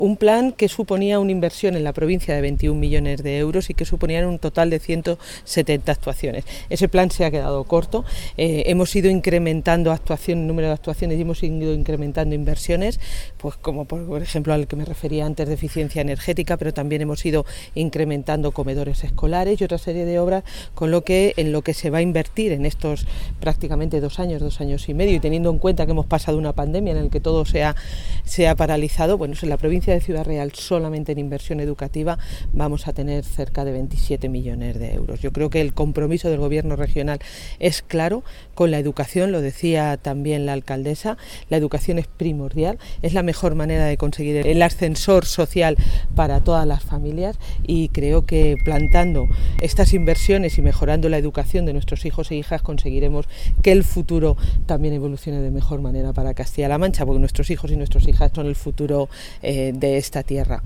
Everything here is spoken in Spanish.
Un plan que suponía una inversión en la provincia de 21 millones de euros y que suponía un total de 170 actuaciones. Ese plan se ha quedado corto, hemos ido incrementando número de actuaciones y hemos ido incrementando inversiones, pues como por ejemplo al que me refería antes de eficiencia energética, pero también hemos ido incrementando comedores escolares y otra serie de obras, en lo que se va a invertir en estos prácticamente 2 años y medio, y teniendo en cuenta que hemos pasado una pandemia en la que todo se ha paralizado, bueno, en la provincia de Ciudad Real solamente en inversión educativa vamos a tener cerca de 27 millones de euros. Yo creo que el compromiso del Gobierno regional es claro con la educación, lo decía también la alcaldesa, la educación es primordial, es la mejor manera de conseguir el ascensor social para todas las familias, y creo que plantando estas inversiones y mejorando la educación de nuestros hijos e hijas conseguiremos que el futuro también evolucione de mejor manera para Castilla-La Mancha, porque nuestros hijos y nuestras hijas son el futuro de esta tierra.